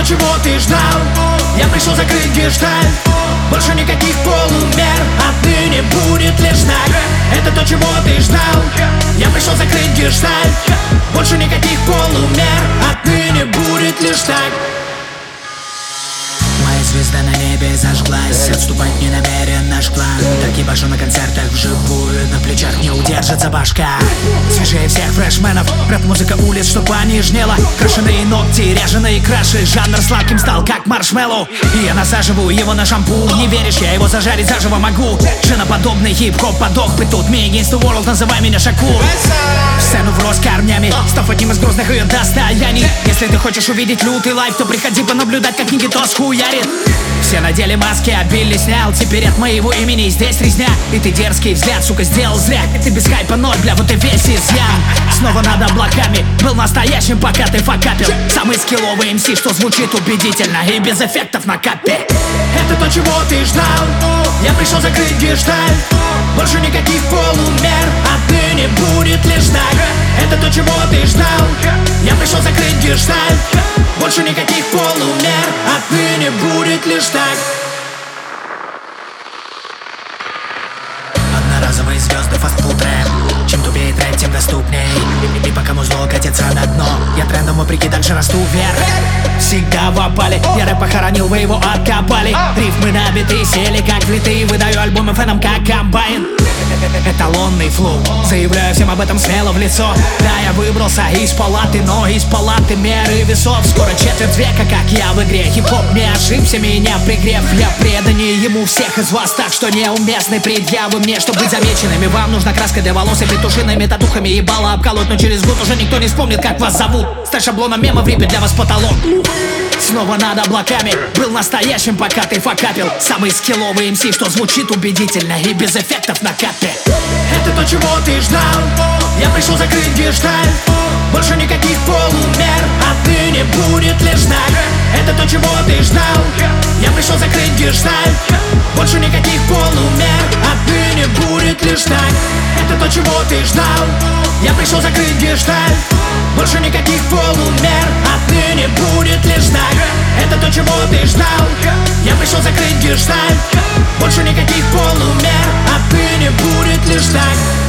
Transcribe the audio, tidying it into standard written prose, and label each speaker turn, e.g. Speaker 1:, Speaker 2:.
Speaker 1: то, чего ты ждал. Я пришел закрыть гештальт. Больше никаких полумер, отныне будет лишь так. Это то, чего ты ждал. Я пришел закрыть гештальт. Больше никаких полумер, отныне будет лишь так.
Speaker 2: Моя звезда на небе зажглась, отступать не намерен наш план. Так ебашу на концертах вживую, на плечах не удержится башка. Свежее всех фрешменов, рэп-музыка улиц, чтоб понежнела. Крашеные ногти, ряженые краши, жанр сладким стал, как маршмеллоу. И я насаживаю его на шампунь. Не веришь, я его зажарить заживо могу. Женоподобный хип-хоп подох бы тут. Me against the world, называй меня Шакур. В сцену врозь камнями, став одним из грозных ее достояний. Если ты хочешь увидеть лютый лайф, то приходи понаблюдать, как Никитос хуярит. Все надели маски, а Билли снял. Теперь от моего имени здесь резня. И ты дерзкий взгляд, сука, сделал зря. И ты без хайпа ноль, бля, вот и весь изъян. Снова над облаками, был настоящим, пока ты факапил. Самый скилловый МС, что звучит убедительно и без эффектов на капе.
Speaker 1: Это то, чего ты ждал. Я пришел закрыть гештальт. Больше никаких полумер, отныне будет лишь так. Это то, чего ты ждал. Я пришел закрыть гештальт. Больше никаких полумер, отныне будет лишь так.
Speaker 2: Одноразовые звезды, фастфуд рэп. Чем тупее рэп, тем доступней. И пока музло катится на дно, я трендом вопреки дальше расту вверх. Всегда в опале, я рэп похоронил, вы его откопали. Рифмы набитые, сели как влитые. Выдаю альбомы фэнам как комбайн. Эталонный флоу, заявляю всем об этом смело в лицо. Да, я выбрался из палаты, но из палаты меры весов. Скоро четверть века, как я в игре. Хип-хоп не ошибся, меня пригрев. Я преданнее ему всех из вас, так что неуместны предъявы мне. Чтобы быть замеченными, вам нужна краска для волос и петушиными татухами. Ебало обколоть, но через год уже никто не вспомнит, как вас зовут. Стать шаблоном мема в рипе для вас потолок. Снова над облаками, был настоящим, пока ты факапил. Самый скилловый МС, что звучит убедительно и без эффектов на капе.
Speaker 1: Это то, чего ты ждал. Я пришел закрыть гештальт. Больше никаких полумер, отныне будет лишь так. Это то, чего ты ждал. Я пришел закрыть гештальт. Больше никаких полумер, отныне будет лишь так. Это то, чего ты ждал. Я пришел закрыть гештальт. Больше никаких полумер, отныне будет лишь так. Это то, чего ты ждал. Я пришел закрыть гештальт. Больше никаких полумер, отныне будет лишь так.